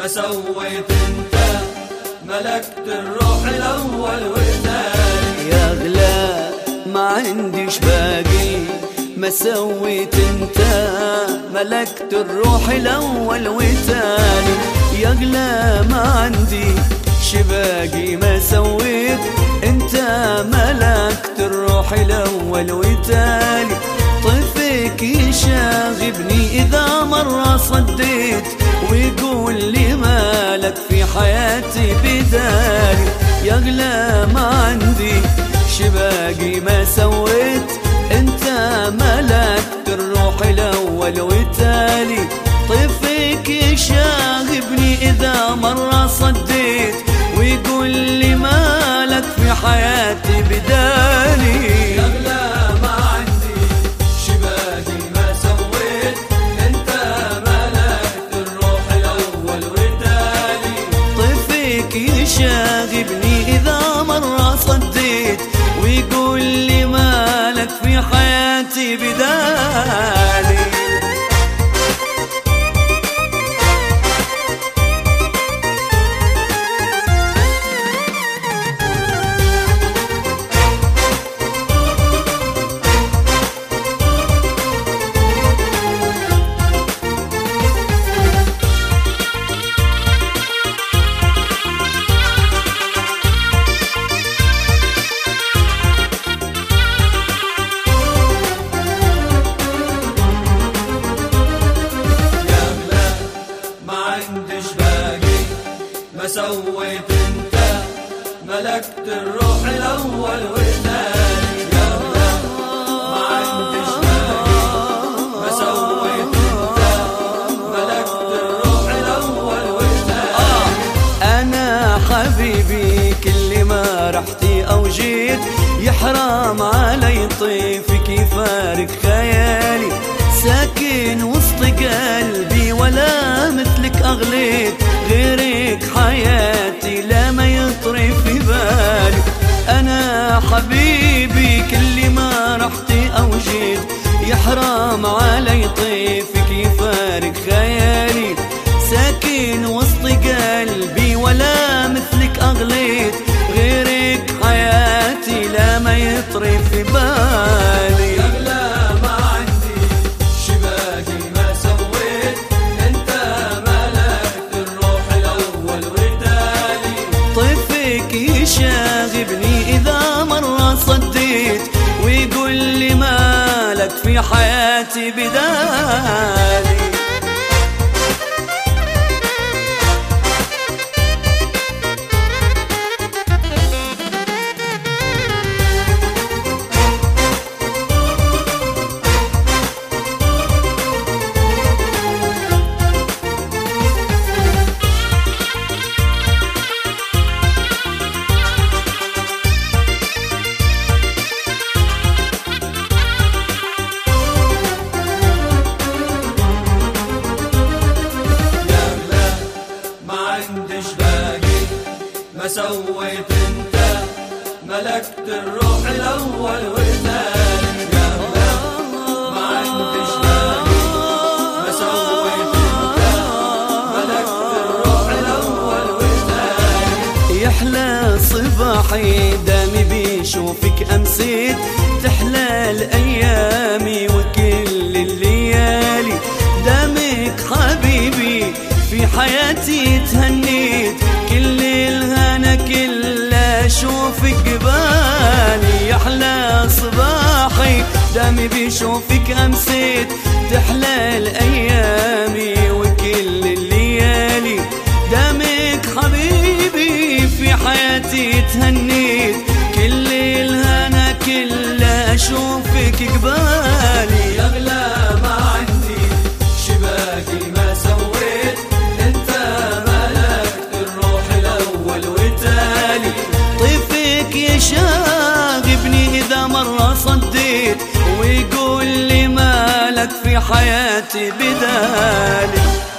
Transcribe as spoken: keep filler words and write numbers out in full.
ما سويت انت، ملكت الروح الاول والثاني. يا غلا ما عنديش باقي، ما سويت انت، ملكت الروح الاول والثاني. يا غلا ما عندي شباقي، ما سويت انت، ملكت الروح الاول والثاني. طيفك يشاغبني اذا مرة صديت، ويقول لي مالك في حياتي بدالي. يا غلا ما عندي شباقي، ما سويت انت، ملكت الروح الاول والتالي. طيفك يشاغبني اذا مرة صديت، ويقول لي مالك في حياتي بدالي. يا غلا ما عندي شباقي، ما سويت انت، ملكت الروح الاول والتالي. طيفك يشاغبني اذا مرة صديت، ويقول لي مالك في حياتي بدالي. ما سويت انت، ملكت الروح الاول والثاني. يا غلا ما عنديش باقي، ما سويت انت، ملكت الروح الاول والثاني. انا حبيبي كل ما رحتي او جيت، يحرام علي طيفك يفارق خيالي. ساكن وسط قلبي ولا مثلك اغليت، غيرك حياتي لا ما يطري في بالي. انا حبيبي كل ما رحتي او جيت، يحرام علي طيفك يفارق خيالي. ساكن وسط قلبي ولا مثلك اغليت، غيرك حياتي لا ما يطري في بالي. يا غلا ما عندي شباقي، ما سويت انت، ملكت الروح الاول والثاني. طيفك يشاغبني اذا مرة صديت، ويقول لي مالك في حياتي بدالي. ما سويت انت، ملكت الروح الاول والثاني. يا غلا ما عنديش باقي، ما سويت انت، ملكت الروح الاول والثاني. يحلى صباحي دامي بيشوفك امسيت، تحلى الايامي وكل الليالي. دامك حبيبي في حياتي تهنيت، كل الهنا كل اشوفك قبالي. يحلى صباحي دامي بيشوفك امسيت، تحلى الايامي وكل الليالي. دامك حبيبي في حياتي تهنيت، كل الهنا كل اشوفك قبالي. يا غلا ما عندي شباقي، ما سويت انت، ملكت الروح الاول والثاني. طيفك يشاغبني اذا مرة صديت، ويقول لي مالك في حياتي بدالي.